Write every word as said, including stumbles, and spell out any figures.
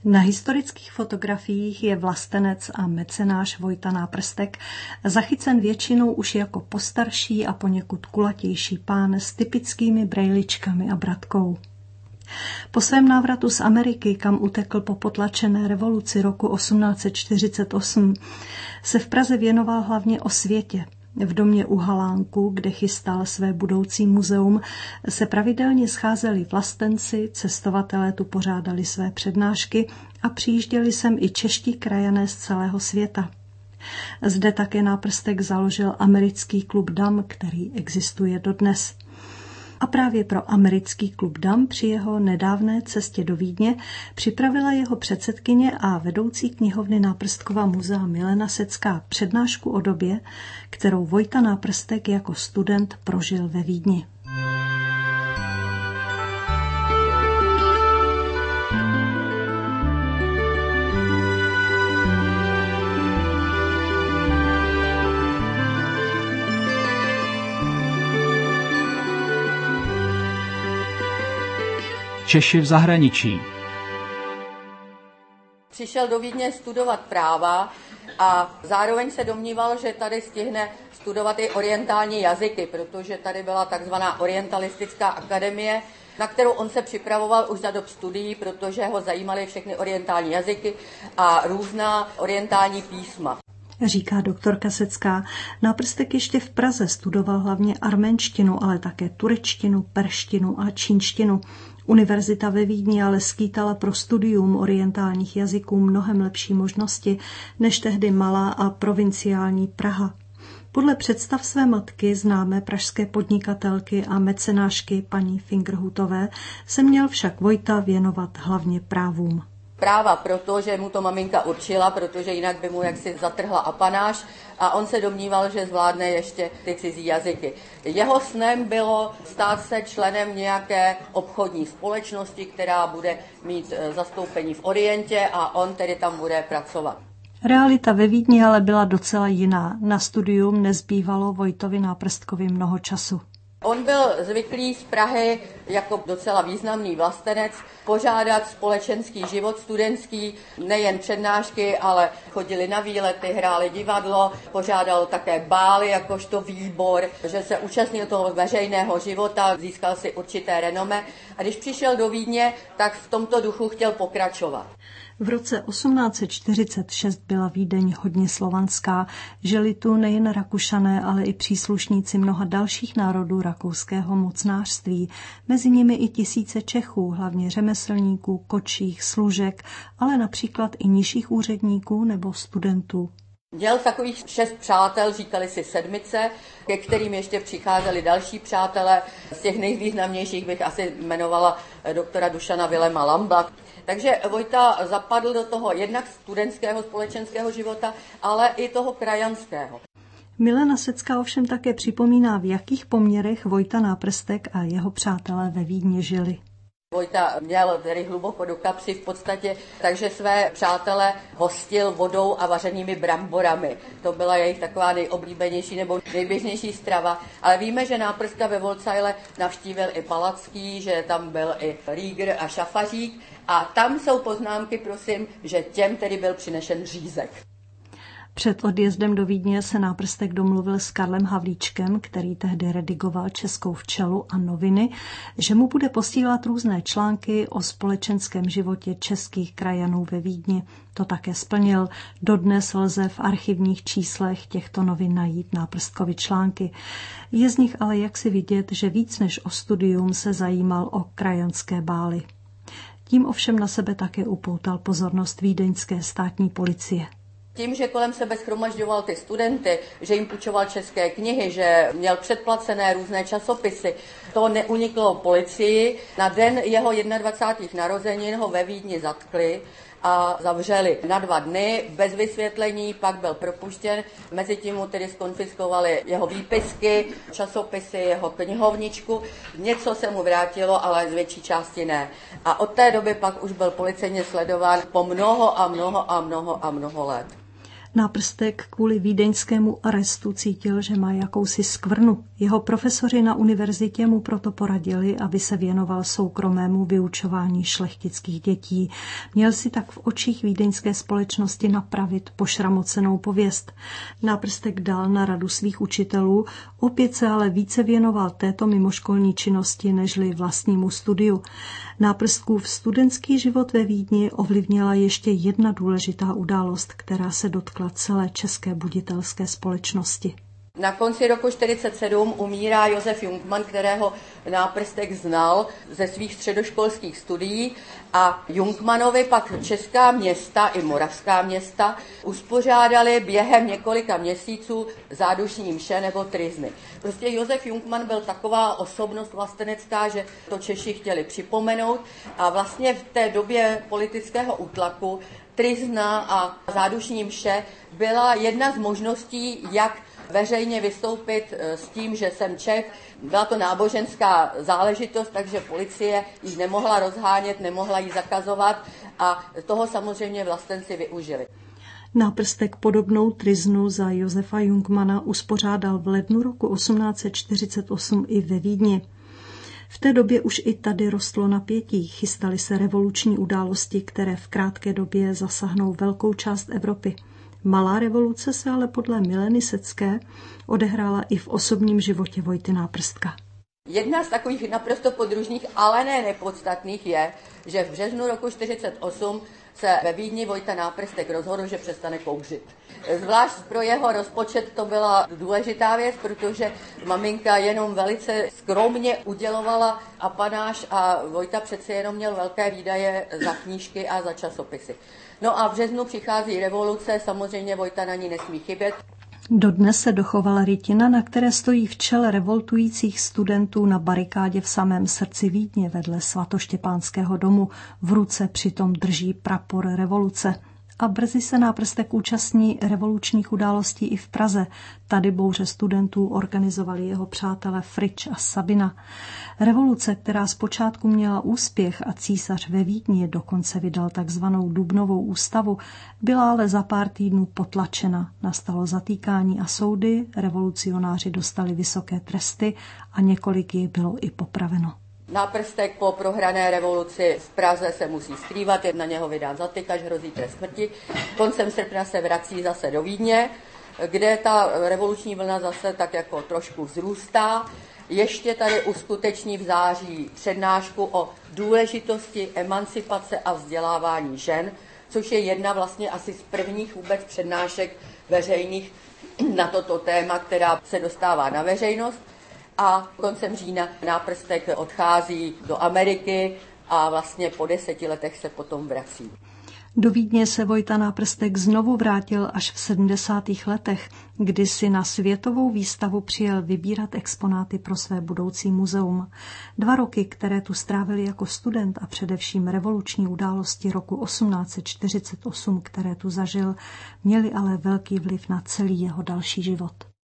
Na historických fotografiích je vlastenec a mecenáš Vojta Náprstek zachycen většinou už jako postarší a poněkud kulatější pán s typickými brejličkami a bratkou. Po svém návratu z Ameriky, kam utekl po potlačené revoluci roku osmnáct set čtyřicet osm, se v Praze věnoval hlavně osvětě. V domě u Halánku, kde chystal své budoucí muzeum, se pravidelně scházeli vlastenci, cestovatelé tu pořádali své přednášky a přijížděli sem i čeští krajané z celého světa. Zde také Náprstek založil americký klub dam, který existuje dodnes. A právě pro americký klub dam při jeho nedávné cestě do Vídně připravila jeho předsedkyně a vedoucí knihovny Náprstkova muzea Milena Secká přednášku o době, kterou Vojta Náprstek jako student prožil ve Vídni. Češi v zahraničí. Přišel do Vídně studovat práva a zároveň se domníval, že tady stihne studovat i orientální jazyky, protože tady byla takzvaná orientalistická akademie, na kterou on se připravoval už za dob studií, protože ho zajímaly všechny orientální jazyky a různá orientální písma. Říká doktorka Secká. Náprstek ještě v Praze studoval hlavně arménštinu, ale také turečtinu, perštinu a čínštinu. Univerzita ve Vídni ale skýtala pro studium orientálních jazyků mnohem lepší možnosti než tehdy malá a provinciální Praha. Podle představ své matky, známé pražské podnikatelky a mecenášky paní Fingerhutové, se měl však Vojta věnovat hlavně právům. Práva proto, že mu to maminka určila, protože jinak by mu jaksi zatrhla apanáž a on se domníval, že zvládne ještě ty cizí jazyky. Jeho snem bylo stát se členem nějaké obchodní společnosti, která bude mít zastoupení v Orientě a on tedy tam bude pracovat. Realita ve Vídni ale byla docela jiná. Na studium nezbývalo Vojtovi Náprstkovi mnoho času. On byl zvyklý z Prahy jako docela významný vlastenec pořádat společenský život studentský, nejen přednášky, ale chodili na výlety, hráli divadlo, pořádal také bály jakožto výbor, že se účastnil toho veřejného života, získal si určité renome a když přišel do Vídně, tak v tomto duchu chtěl pokračovat. V roce osmnáct set čtyřicet šest byla Vídeň hodně slovanská, žili tu nejen Rakušané, ale i příslušníci mnoha dalších národů rakouského mocnářství, mezi nimi i tisíce Čechů, hlavně řemeslníků, kočích, služek, ale například i nižších úředníků nebo studentů. Měl takových šest přátel, říkali si sedmice, ke kterým ještě přicházeli další přátelé. Z těch nejvýznamnějších bych asi jmenovala doktora Dušana Vilema Lamba. Takže Vojta zapadl do toho jednak studentského společenského života, ale i toho krajanského. Milena Secká ovšem také připomíná, v jakých poměrech Vojta Náprstek a jeho přátelé ve Vídni žili. Vojta měl tedy hluboko do kapsy v podstatě, takže své přátele hostil vodou a vařenými bramborami. To byla jejich taková nejoblíbenější nebo nejběžnější strava. Ale víme, že Náprstka ve Volcajle navštívil i Palacký, že tam byl i Rýgr a Šafařík. A tam jsou poznámky, prosím, že těm tedy byl přinešen řízek. Před odjezdem do Vídně se Náprstek domluvil s Karlem Havlíčkem, který tehdy redigoval Českou včelu a noviny, že mu bude posílat různé články o společenském životě českých krajanů ve Vídni. To také splnil. Dodnes lze v archivních číslech těchto novin najít Náprstkovi články. Je z nich ale jaksi vidět, že víc než o studium se zajímal o krajanské bály. Tím ovšem na sebe také upoutal pozornost vídeňské státní policie. Tím, že kolem sebe shromažďoval ty studenty, že jim půjčoval české knihy, že měl předplacené různé časopisy, to neuniklo policii. Na den jeho dvacátých prvních narozenin ho ve Vídni zatkli a zavřeli na dva dny bez vysvětlení, pak byl propuštěn. Mezitím mu tedy skonfiskovali jeho výpisky, časopisy, jeho knihovničku. Něco se mu vrátilo, ale z větší části ne. A od té doby pak už byl policejně sledován po mnoho a mnoho a mnoho a mnoho let. Náprstek kvůli vídeňskému arestu cítil, že má jakousi skvrnu. Jeho profesoři na univerzitě mu proto poradili, aby se věnoval soukromému vyučování šlechtických dětí. Měl si tak v očích vídeňské společnosti napravit pošramocenou pověst. Náprstek dal na radu svých učitelů, opět se ale více věnoval této mimoškolní činnosti nežli vlastnímu studiu. Náprstkův studentský život ve Vídni ovlivnila ještě jedna důležitá událost, která se dotkla celé české buditelské společnosti. Na konci roku čtyřicet sedm umírá Josef Jungmann, kterého Náprstek znal ze svých středoškolských studií, a Jungmannovi pak česká města i moravská města uspořádali během několika měsíců zádušní mše nebo tryzny. Prostě Josef Jungmann byl taková osobnost vlastenecká, že to Češi chtěli připomenout, a vlastně v té době politického útlaku tryzna a zádušní mše byla jedna z možností, jak veřejně vystoupit s tím, že jsem Čech. Byla to náboženská záležitost, takže policie ji nemohla rozhánět, nemohla ji zakazovat, a toho samozřejmě vlastenci využili. Náprstek podobnou tryznu za Josefa Jungmanna uspořádal v lednu roku osmnáct set čtyřicet osm i ve Vídni. V té době už i tady rostlo napětí, chystaly se revoluční události, které v krátké době zasáhnou velkou část Evropy. Malá revoluce se ale podle Mileny Secké odehrála i v osobním životě Vojty Náprstka. Jedna z takových naprosto podružných, ale ne nepodstatných je, že v březnu roku čtyřicet osm se ve Vídni Vojta Náprstek rozhodl, že přestane kouřit. Zvlášť pro jeho rozpočet to byla důležitá věc, protože maminka jenom velice skromně udělovala apanáž a Vojta přece jenom měl velké výdaje za knížky a za časopisy. No a v březnu přichází revoluce, samozřejmě Vojta na ní nesmí chybět. Dodnes se dochovala rytina, na které stojí v čele revoltujících studentů na barikádě v samém srdci Vídně vedle svatoštěpánského domu. V ruce přitom drží prapor revoluce. A brzy se Náprstek účastní revolučních událostí i v Praze. Tady bouře studentů organizovali jeho přátelé Frič a Sabina. Revoluce, která zpočátku měla úspěch a císař ve Vídni dokonce vydal takzvanou Dubnovou ústavu, byla ale za pár týdnů potlačena. Nastalo zatýkání a soudy, revolucionáři dostali vysoké tresty a několik jich bylo i popraveno. Náprstek po prohrané revoluci v Praze se musí skrývat, je na něho vydán zatykač, hrozí trest smrti. Koncem srpna se vrací zase do Vídně, kde ta revoluční vlna zase tak jako trošku vzrůstá. Ještě tady uskuteční v září přednášku o důležitosti emancipace a vzdělávání žen, což je jedna vlastně asi z prvních vůbec přednášek veřejných na toto téma, která se dostává na veřejnost. A koncem října Náprstek odchází do Ameriky a vlastně po deseti letech se potom vrací. Do Vídně se Vojta Náprstek znovu vrátil až v sedmdesátých letech, kdy si na světovou výstavu přijel vybírat exponáty pro své budoucí muzeum. Dva roky, které tu strávil jako student a především revoluční události roku osmnáct set čtyřicet osm, které tu zažil, měly ale velký vliv na celý jeho další život.